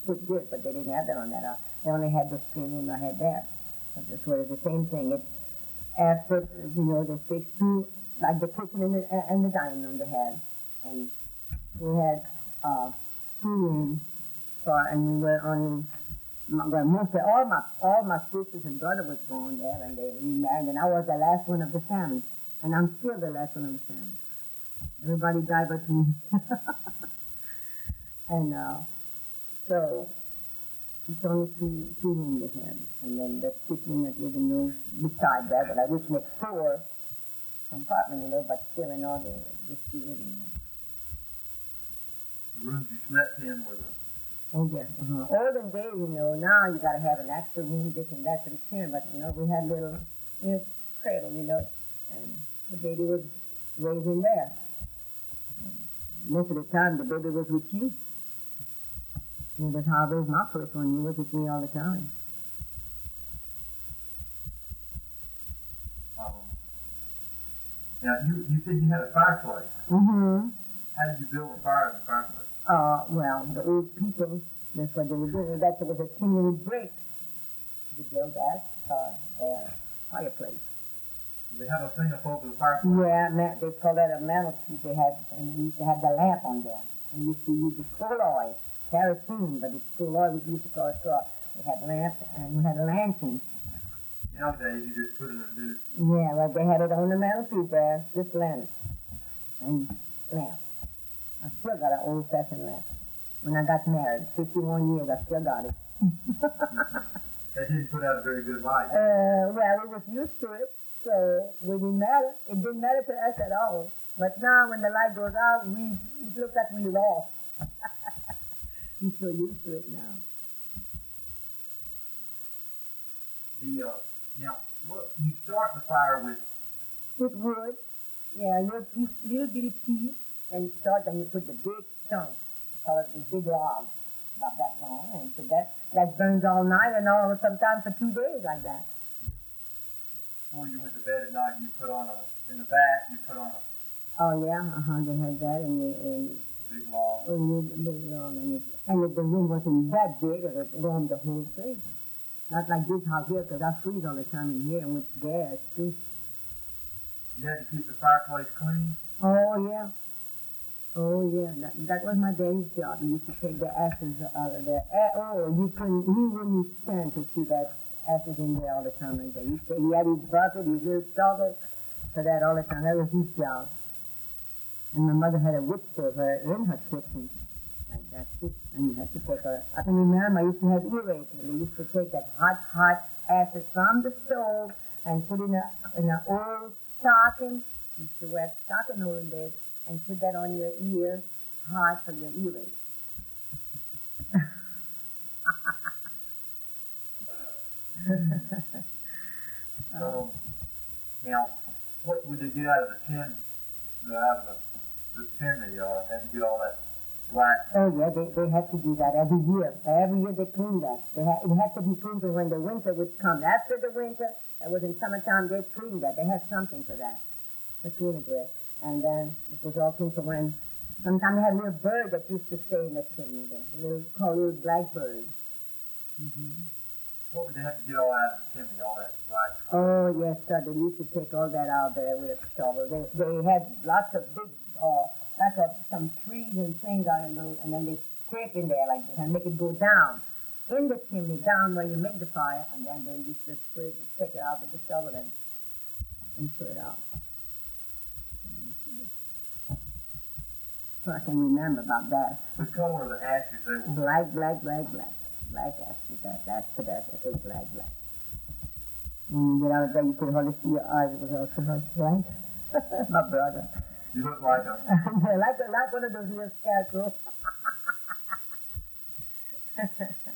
put this, but they didn't have that on that. They only had the screen room I had there. But this was the same thing. It's after, they fixed two, like the kitchen and the dining room they had. And we had 2 rooms, and we were only, mostly all my sisters and brother was born there, and they remarried, and I was the last one of the family. And I'm still the last one of the family. Everybody died but me. And so it's only two rooms they had. And then the kitchen and living room beside that, but I wish make 4 compartments, but still in all the 2 living rooms. The rooms you slept in were the... Oh, yes. Olden days, now you got to have an extra room, this and that for the children, but, we had little cradle, and the baby was raised in there. Most of the time, the baby was with you. And that's how I raised my first one. He was with me all the time. Now, you said you had a fireplace. Mm-hmm. How did you build a fire in the fireplace? Well, the old people, that's what they were doing. That there was a tin with bricks to build that, their fireplace. They have a thing up over the fireplace? Yeah, they call that a mantelpiece. And we used to have the lamp on there. We used to use the coal oil, kerosene, but it's coal oil we used to call it. We had lamps and we had lanterns. Nowadays, you just put it in a new... Yeah, well, they had it on the mantelpiece there, just lantern and lamp. I still got an old-fashioned lamp. When I got married, 51 years, I still got it. That didn't put out a very good light. Well, we was used to it. So it didn't matter. It didn't matter to us at all. But now when the light goes out, it looks like we lost. We're so used to it now. Now, you start the fire with? With wood. Yeah, little bitty piece, and then you put the big chunk. We call it the big log, about that long, and put that burns all night and all, sometimes for 2 days like that. Before you went to bed at night, you put on in the bath, you put on a... Oh, yeah, they had that, and big log. Big log, and the room wasn't that big, it warmed the whole place. Not like this house here, because I freeze all the time in here, and with gas, too. You had to keep the fireplace clean? Oh, yeah. Oh, yeah, that was my daddy's job. He used to take the ashes out of there. He wouldn't stand to see that ashes in there all the time like that. He had his bucket, his little shovel for that all the time. That was his job. And my mother had a wood stove in her kitchen like that too. And you had to take I can remember I used to have eraser. They used to take that hot ashes from the stove and put in an old stocking. You used to wear stocking holding this and put that on your ear, hot for your earring. Now, what would they get out of the chimney? Out of the chimney, had to get all that black. Oh yeah, they had to do that every year. Every year they cleaned that. It had to be cleaned when the winter would come. After the winter, it was in summertime, they cleaned that. They had something for that, to clean it with. And then it was all clean. So when sometimes they had a little bird that used to stay in the chimney there, called little black bird. Mm-hmm. What would they have to get all out of the chimney, all that black? Oh yes, sir. They used to take all that out there with a shovel. They had lots of big, some trees and things out in those, and then they scrape in there like this and make it go down in the chimney, down where you make the fire, and then they used to take it out with the shovel and throw it out. So I can remember about that. The color of the ashes, they were black. Black ashes. That's it was black. When you get out of there, you could hardly see your eyes. It was all so much black. My brother. You look like a... like one of those little scarecrows.